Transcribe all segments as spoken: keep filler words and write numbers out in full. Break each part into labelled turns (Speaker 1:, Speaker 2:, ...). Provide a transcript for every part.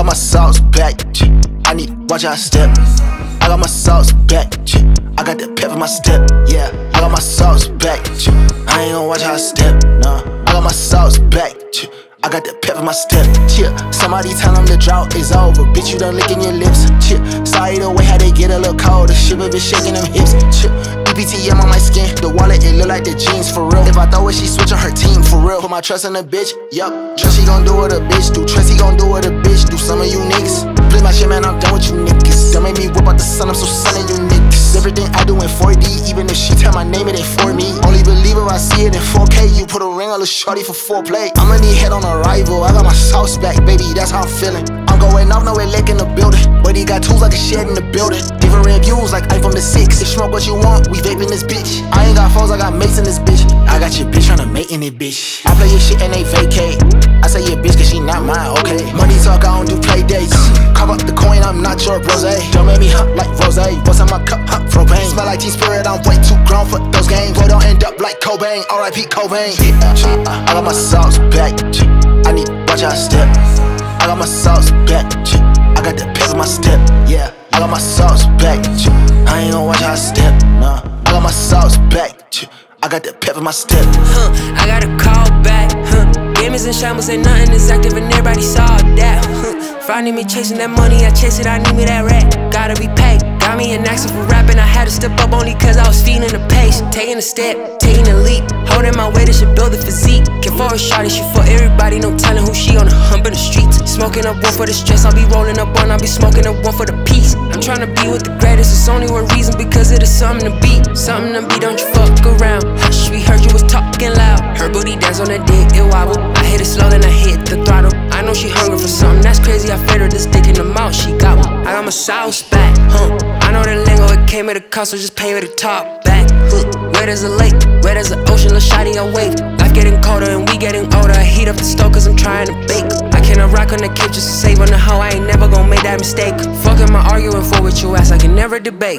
Speaker 1: got my sauce back. I need to watch how I step. I got my sauce back. I got that pep in my step. Yeah, I got my sauce back. I ain't gon' watch how I step. Nah, I got my sauce back. I got that pep in my step. Chill. Somebody tell them the drought is over. Bitch, you done licking your lips. Chill. Sorry the way how they get a little cold. The shit been shaking them hips. Chill. E P T M on my skin. The wallet, it look like the jeans for real. If I throw it, she switching her team for real. Put my trust in the bitch. Yup. Trust she gon' do what a bitch do. Trust he gon' do what a bitch do. Some of you niggas. Please my shit, man, I'm done with you niggas. Don't make me whip out the sun, I'm so son of you niggas. Everything I do in four D, even if she tell my name, it ain't for me. Only believe her, I see it in four K. You put a ring on the shorty for foreplay. I'ma need head on arrival. I got my sauce back, baby, that's how I'm feeling. I'm going off, no lick in the building. But he got tools like a shed in the building. Different views like iPhone the six. If smoke what you want, we vaping this bitch. I ain't got phones, I got mates in this bitch. I got your bitch tryna mate in it, bitch. I play your shit and they vacate. I say your bitch cause she not mine, okay. Money talk, I don't do play dates. Carve up the coin, I'm not your rose. Don't make me hump like rose. What's in my cup, hump propane. Smell like T-Spirit, I'm way too grown for those games. Boy, don't end up like Cobain, R I P Cobain. Yeah, I got my sauce back. I need to watch how I step. I got my sauce back. I got that pep in my step. Yeah, I got my sauce back. I ain't gon' watch how I step. Nah, I got my sauce back. I got that pep in my step.
Speaker 2: Huh, I got a call back. Huh, gamers and shambles say nothing is active and everybody saw that. Huh, finding me chasing that money, I chase it, I need me that rat. Gotta be paid. Got me an accent for rapping, I had to step up only cause I was feeling the pace. Taking a step, taking a leap. Holding my weight, it should build a physique. Can for a shot, it should for everybody, no telling who she on the hump in the streets. Smoking up one for the stress, I'll be rolling up one, I'll be smoking up one for the peace. I'm tryna be with the greatest, it's only one reason, because it is something to beat. Something to beat, don't you fuck around. Hush, we heard you was talking loud. Her booty dance on that dick, it wobble. I hit it slow, then I hit the throttle. I know she hungry for something, that's crazy, I fed her this dick in the mouth, she got one. I got my sauce back, huh. I know the lingo, it came at a cost, so just pay me to talk back. Huh. Wet as a lake, wet as an ocean, little shawty, I wait. Life getting colder and we getting older. I heat up the stove cause I'm trying to bake. I cannot rock on the kitchen, just to save on the hoe. I ain't never gonna make that mistake. Fucking my arguing for with your ass, I can never debate.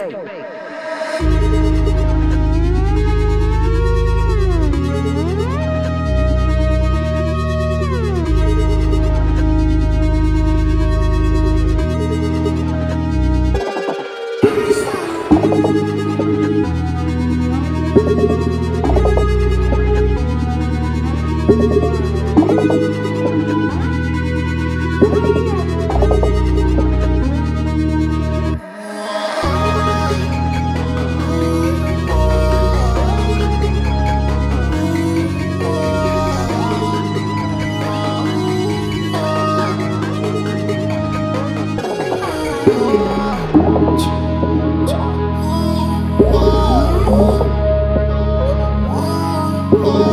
Speaker 1: Oh.